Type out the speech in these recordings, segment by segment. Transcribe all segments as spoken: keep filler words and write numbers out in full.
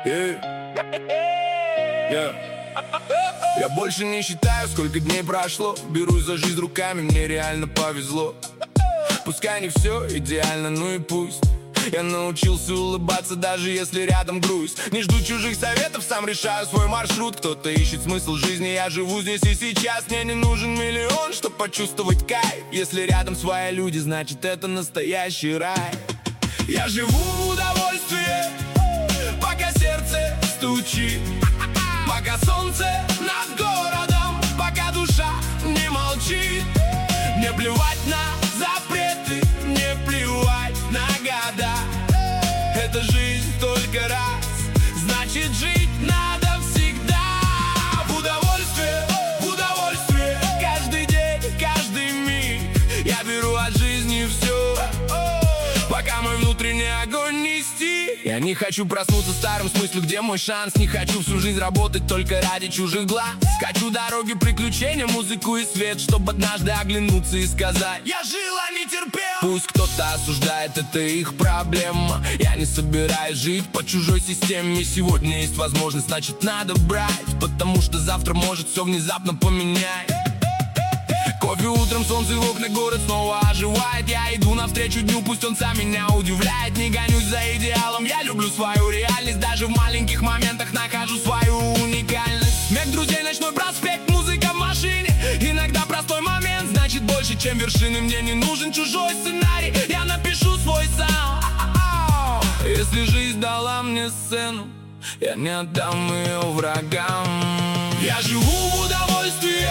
Yeah. Yeah. Я больше не считаю, сколько дней прошло. Берусь за жизнь руками, мне реально повезло. Пускай не все идеально, ну и пусть. Я научился улыбаться, даже если рядом грусть. Не жду чужих советов, сам решаю свой маршрут. Кто-то ищет смысл жизни, я живу здесь и сейчас. Мне не нужен миллион, чтоб почувствовать кайф. Если рядом свои люди, значит это настоящий рай. Я живу в удовольствии, пока сердце стучит, пока солнце над городом, пока душа не молчит. Мне плевать на запреты, мне плевать на года. Эта жизнь только раз, значит жить надо всегда. В удовольствие, в удовольствие, каждый день, каждый миг. Я беру от жизни все, пока мой внутренний огонь нести. Я не хочу проснуться старым с мыслью, где мой шанс. Не хочу всю жизнь работать только ради чужих глаз. Хочу дороги, приключения, музыку и свет, чтобы однажды оглянуться и сказать: я жил, а не терпел. Пусть кто-то осуждает, это их проблема. Я не собираюсь жить по чужой системе. Сегодня есть возможность, значит надо брать, потому что завтра может все внезапно поменять. Кофе утром, солнце в окна, город снова оживает. Я иду навстречу дню, пусть он сам меня удивляет. Не гонюсь за идеалом, я люблю свою реальность. Даже в маленьких моментах нахожу свою уникальность. Смех друзей, ночной проспект, музыка в машине. Иногда простой момент значит больше, чем вершины. Мне не нужен чужой сценарий, я напишу свой сам. Если жизнь дала мне сцену, я не отдам ее врагам. Я живу в удовольствии,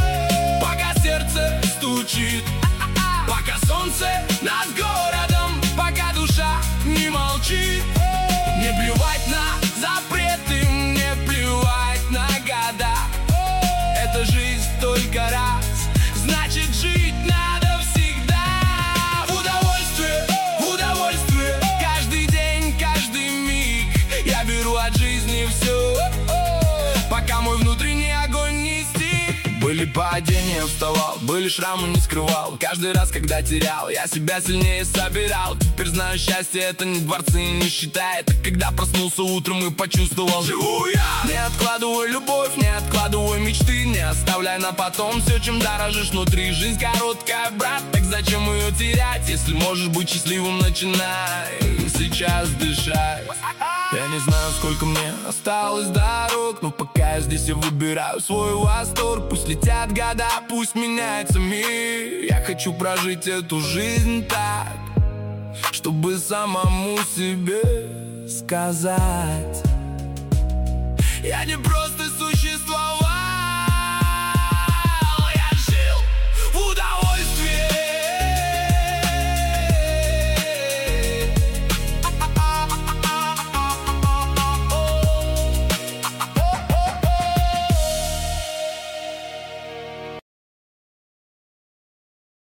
сердце стучит, пока солнце над городом, пока душа не молчит. Мне плевать на запреты, мне плевать на года. Эта жизнь только раз, значит жить надо всегда. В удовольствие, в удовольствие, каждый день, каждый миг. Я беру от жизни все, пока мой внутренний огонь не стих. Были падения, вставал, были шрамы, не скрывал. Каждый раз, когда терял, я себя сильнее собирал. Теперь знаю, счастье это не дворцы и не считает. Это когда проснулся утром и почувствовал: живу я. Не откладывай любовь, не откладывай мечты, не оставляй на потом все, чем дорожишь внутри. Жизнь короткая, брат, так зачем ее терять? Если можешь быть счастливым, начинай сейчас дышать. Я не знаю, сколько мне осталось дорог, но пока я здесь, я выбираю свой восторг. Пусть летят года, пусть меняется мир. Я хочу прожить эту жизнь так, чтобы самому себе сказать: я не просто